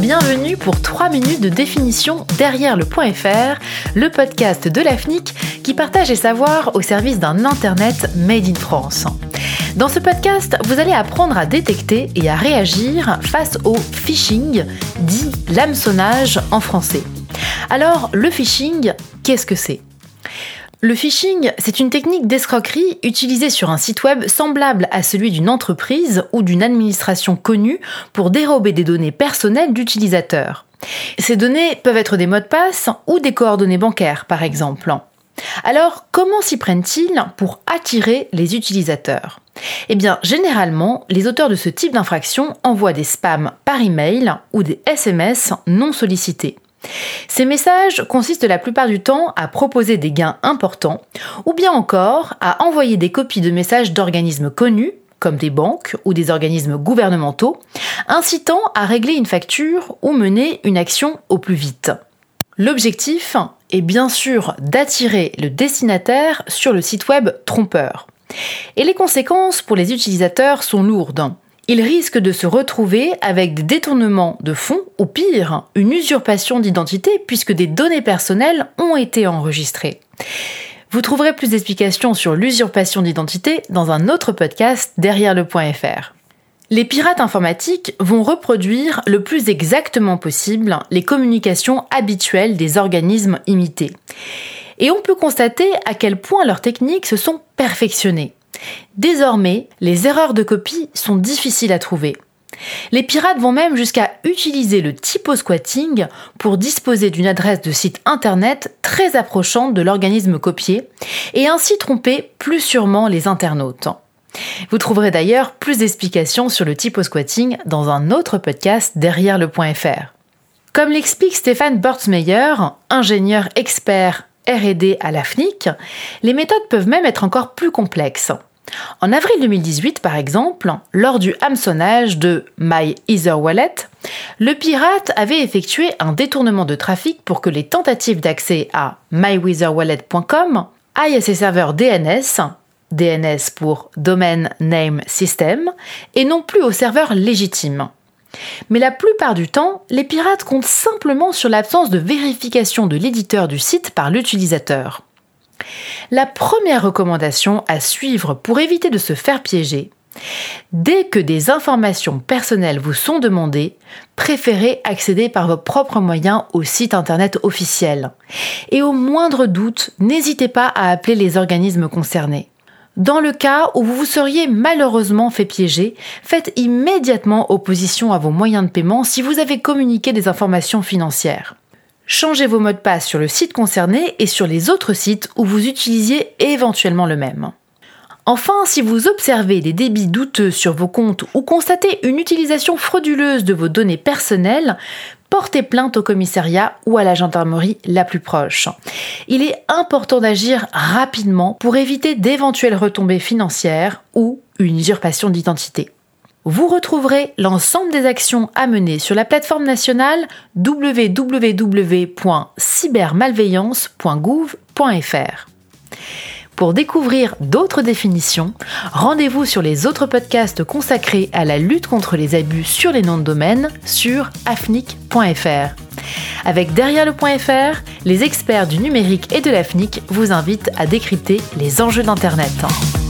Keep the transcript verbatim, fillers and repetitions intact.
Bienvenue pour trois minutes de définition derrière le point F R, le podcast de l'A F N I C qui partage les savoirs au service d'un Internet made in France. Dans ce podcast, vous allez apprendre à détecter et à réagir face au phishing, dit l'hameçonnage en français. Alors, le phishing, qu'est-ce que c'est ? Le phishing, c'est une technique d'escroquerie utilisée sur un site web semblable à celui d'une entreprise ou d'une administration connue pour dérober des données personnelles d'utilisateurs. Ces données peuvent être des mots de passe ou des coordonnées bancaires, par exemple. Alors, comment s'y prennent-ils pour attirer les utilisateurs ? Eh bien, généralement, les auteurs de ce type d'infraction envoient des spams par email ou des S M S non sollicités. Ces messages consistent la plupart du temps à proposer des gains importants ou bien encore à envoyer des copies de messages d'organismes connus, comme des banques ou des organismes gouvernementaux, incitant à régler une facture ou mener une action au plus vite. L'objectif est bien sûr d'attirer le destinataire sur le site web trompeur. Et les conséquences pour les utilisateurs sont lourdes. Ils risquent de se retrouver avec des détournements de fonds ou pire, une usurpation d'identité puisque des données personnelles ont été enregistrées. Vous trouverez plus d'explications sur l'usurpation d'identité dans un autre podcast derrière le point F R. Les pirates informatiques vont reproduire le plus exactement possible les communications habituelles des organismes imités. Et on peut constater à quel point leurs techniques se sont perfectionnées. Désormais, les erreurs de copie sont difficiles à trouver. Les pirates vont même jusqu'à utiliser le typo-squatting pour disposer d'une adresse de site internet très approchante de l'organisme copié et ainsi tromper plus sûrement les internautes. Vous trouverez d'ailleurs plus d'explications sur le typo-squatting dans un autre podcast derrière le point F R. Comme l'explique Stéphane Bortsmeyer, ingénieur expert R et D à l'A F N I C, les méthodes peuvent même être encore plus complexes. En avril deux mille dix-huit, par exemple, lors du hameçonnage de MyEtherWallet, le pirate avait effectué un détournement de trafic pour que les tentatives d'accès à my ether wallet point com aillent à ses serveurs D N S, D N S pour Domain Name System, et non plus aux serveurs légitimes. Mais la plupart du temps, les pirates comptent simplement sur l'absence de vérification de l'éditeur du site par l'utilisateur. La première recommandation à suivre pour éviter de se faire piéger, dès que des informations personnelles vous sont demandées, préférez accéder par vos propres moyens au site internet officiel. Et au moindre doute, n'hésitez pas à appeler les organismes concernés. Dans le cas où vous vous seriez malheureusement fait piéger, faites immédiatement opposition à vos moyens de paiement si vous avez communiqué des informations financières. Changez vos mots de passe sur le site concerné et sur les autres sites où vous utilisiez éventuellement le même. Enfin, si vous observez des débits douteux sur vos comptes ou constatez une utilisation frauduleuse de vos données personnelles, portez plainte au commissariat ou à la gendarmerie la plus proche. Il est important d'agir rapidement pour éviter d'éventuelles retombées financières ou une usurpation d'identité. Vous retrouverez l'ensemble des actions à mener sur la plateforme nationale w w w point cybermalveillance point gouv point f r. Pour découvrir d'autres définitions, rendez-vous sur les autres podcasts consacrés à la lutte contre les abus sur les noms de domaine sur a f n i c point f r. Avec Derrière le point F R, les experts du numérique et de l'A F N I C vous invitent à décrypter les enjeux d'Internet.